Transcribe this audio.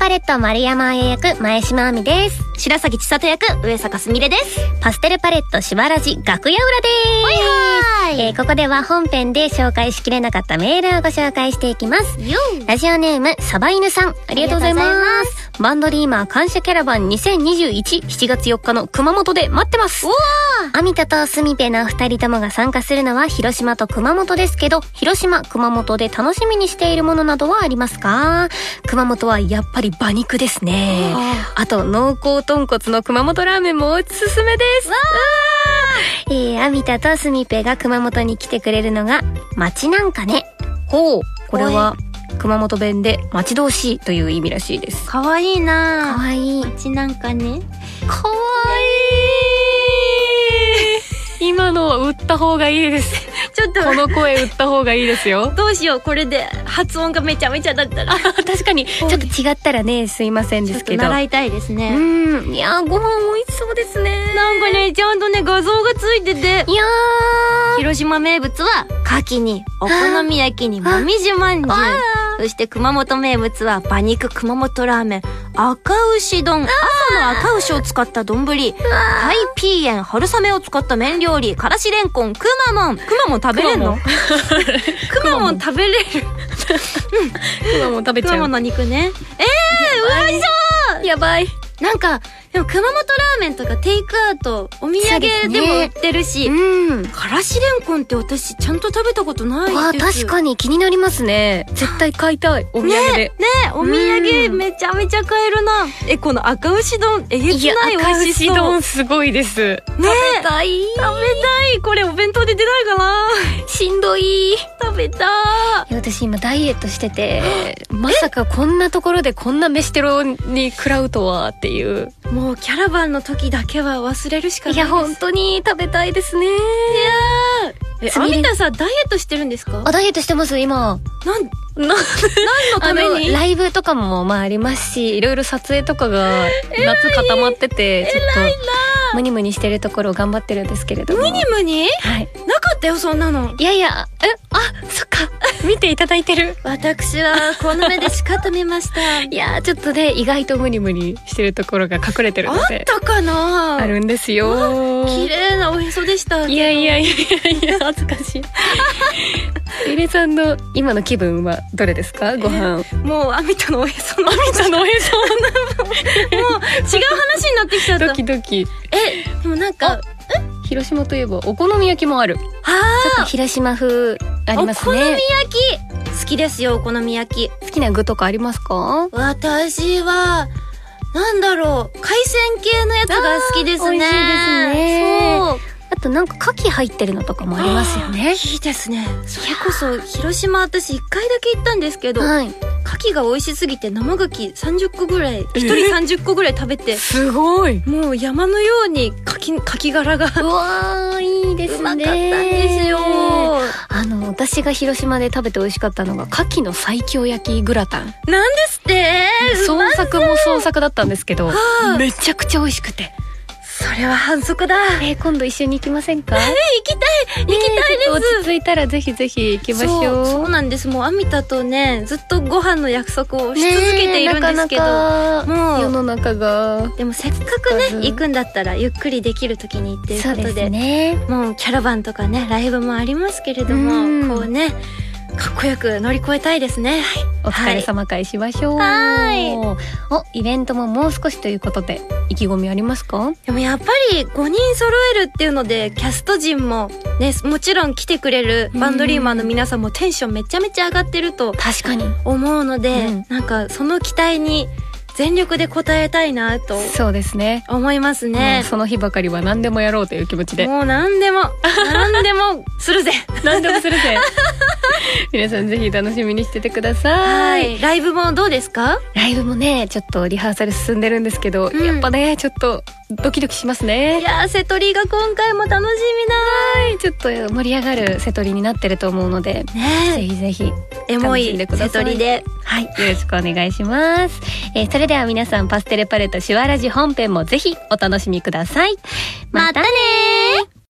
パレット丸山彩役前島亜美です。 白崎千里役上坂すみれです。 パステルパレットしばらじ楽屋裏です。ここでは本編で紹介しきれなかったメールをご紹介していきます。ラジオネームサバイヌさん、ありがとうございます。バンドリーマー感謝キャラバン2021、7月4日の熊本で待ってます。アミタとスミペの2人ともが参加するのは広島と熊本ですけど、広島、熊本で楽しみにしているものなどはありますか？熊本はやっぱり馬肉ですね。あと濃厚豚骨の熊本ラーメンもおすすめです。アミタとスミペが熊本に来てくれるのが町なんかね。ほう、これは熊本弁で待ち遠しいという意味らしいです。 かわいいな。 かわいい。 町なんかね。 かわいい。今の売った方がいいです。 ちょっとこの声売った方がいいですよ。 どうしよう、これで発音がめちゃめちゃだったら。 確かにちょっと違ったらね、すいませんですけど。 ちょっと習いたいですね。 いやー、ご飯美味しそうですね。 なんかね、ちゃんとね画像がついてて、 いやー、 広島名物は牡蠣にお好み焼きにもみじまんじゅう、そして熊本名物は馬肉熊本ラーメン、赤牛丼、朝の赤牛を使った丼、タイピーエン、春雨を使った麺料理、からしれんこん、くまモン食べれるの？くまモン食べれる。 くまモン食べちゃう。 くまモンの肉ね。うまそう。 やばい。 なんかでも熊本ラーメンとかテイクアウトお土産でも売ってるし、からしれんこんって私ちゃんと食べたことないです。 確かに気になりますね。絶対買いたい、お土産で。 お土産めちゃめちゃ買えるな。この赤牛丼えげつない美味しそう。 赤牛丼すごいです。食べたい。 これお弁当で出ないかな。 しんどい。 食べたい。私今ダイエットしてて、まさかこんなところでこんな飯テロに食らうとはっていう。 もうキャラバンの時だけは忘れるしかないです。 いや本当に食べたいですね。いやー、アミタさんダイエットしてるんですか？ ダイエットしてます今。何のために？ライブとかもありますし、いろいろ撮影とかが夏固まってて、ちょっとムニムニしてるところを頑張ってるんですけれども。 ムニムニ？ はい。 なかったよそんなの。 いやいや、そっか。見ていただいてる。 私はこの目でしか止めました。 いやちょっとね、意外とムニムニしてるところが隠れてるので。 あったかな？ あるんですよ。 綺麗なおへそでした。 いや恥ずかしい。ゆりさんの今の気分はどれですか？ご飯。 もうアミタのおへその。 アミタのおへそ。 もう違う話になってきちゃった。 ドキドキ。 でもなんか広島といえばお好み焼きもある。ちょっと広島風ありますね。 お好み焼き好きですよ。お好み焼き好きな具とかありますか？ 私はなんだろう、海鮮系のやつが好きですね。 美味しいですね。 そう。 あとなんか牡蠣入ってるのとかもありますよね。 いいですね。それこそ広島私1回だけ行ったんですけど、牡蠣が美味しすぎて生牡蠣30個ぐらい、1人30個ぐらい食べて、 すごい。 もう山のように牡蠣殻がうわー、いいですね。 うまかったんですよ。 私が広島で食べて美味しかったのが牡蠣の西京焼きグラタン。 なんですって？ 創作も創作だったんですけど、めちゃくちゃ美味しくて。 それは反則だ。 今度一緒に行きませんか？ 行きたいです。 落ち着いたらぜひぜひ行きましょう。 そうなんです。もうアミタとねずっとご飯の約束をし続けているんですけど、 もう世の中が。 でもせっかくね行くんだったらゆっくりできる時にっていうことで、もうキャラバンとかねライブもありますけれども、こうねかっこよく乗り越えたいですね。 お疲れ様会しましょう。イベントももう少しということで意気込みありますか？ でもやっぱり5人揃えるっていうのでキャスト陣もね、もちろん来てくれるバンドリーマーの皆さんもテンションめちゃめちゃ上がってると思うので、なんかその期待に全力で応えたいなと。 そうですね。 思いますね。 その日ばかりは何でもやろうという気持ちで。 もう何でもするぜ。 何でもするぜ。皆さんぜひ楽しみにしててください。 ライブもどうですか？ ライブもね、ちょっとリハーサル進んでるんですけど、やっぱね、ちょっとドキドキしますね。 いやセトリが今回も楽しみだ。 ちょっと盛り上がるセトリになってると思うので、ぜひぜひエモいセトリで、 よろしくお願いします。それでは皆さん、パステルパレットシュワラジ本編もぜひお楽しみください。またねー。